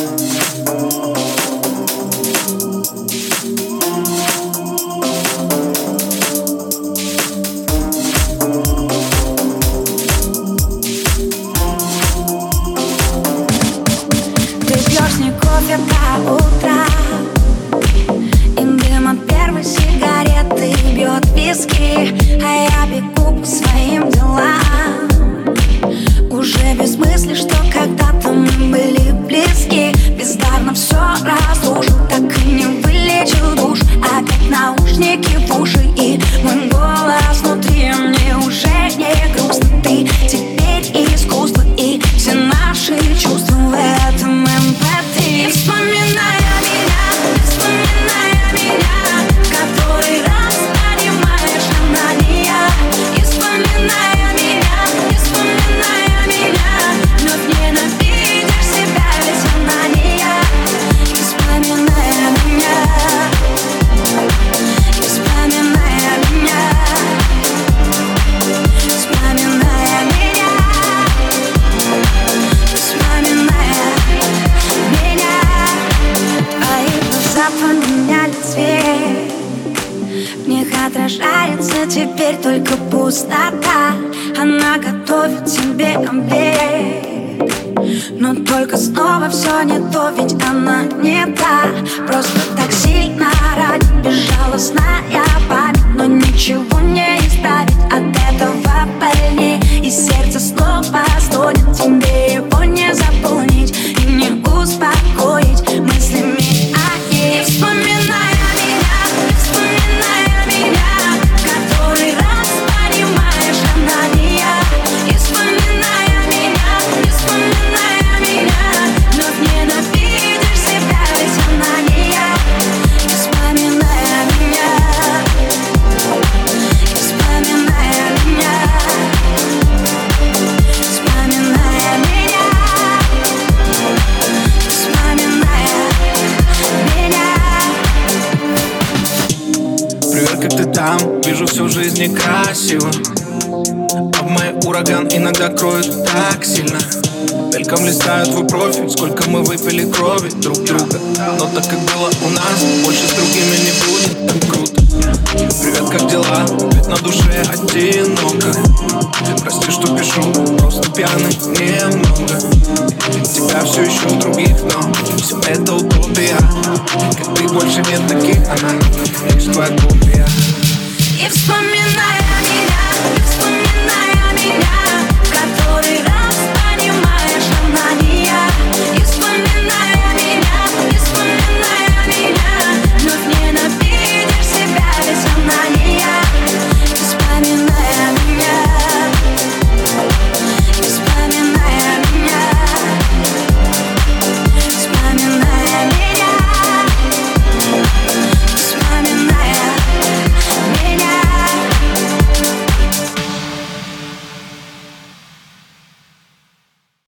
до утра, и дым от первой сигареты бьет виски, а я бегу по своим делам. Уже без мысли, что когда-то мы были близки. Бездарно все разрушил, так и не вылечил душ. Опять наушники в уши и мой голос внутри. Мне уже не грустно, ты теперь искусство, и все наши чувства в этом эмпатии. Вспоминая меня, который раз понимаешь, она не я. И вспоминая меня, вновь ненавидишь себя, ведь она не я. И вспоминая меня, твои глаза поменяли цвет. В них отражается теперь только пустота. Она готовит тебе обед, но только снова все не то, ведь она не та. Просто так сильно ранит безжалостная память, но ничего не исправить от этого больней. И сердце снова стонет, тебе его не заполнить и не успокоить мыслями о ней. Вспоминая меня, который раз понимаешь, она не я. И вспоминая меня, вновь ненавидишь себя, ведь она не я. И вспоминая меня, Привет, как ты там? Вижу, всю жизнь некрасиво, а в моей ураган иногда кроет так сильно. Мельком листаю твой профиль, сколько мы выпили крови друг друга. Но так как было у нас, больше с другими не будет так круто. Привет, как дела? Ведь на душе одиноко. Прости, что пишу, просто пьяный немного. Тебя все еще у других, но все это утопия. Как ты больше нет таких, она лишь твоя копия. и вспоминая меня,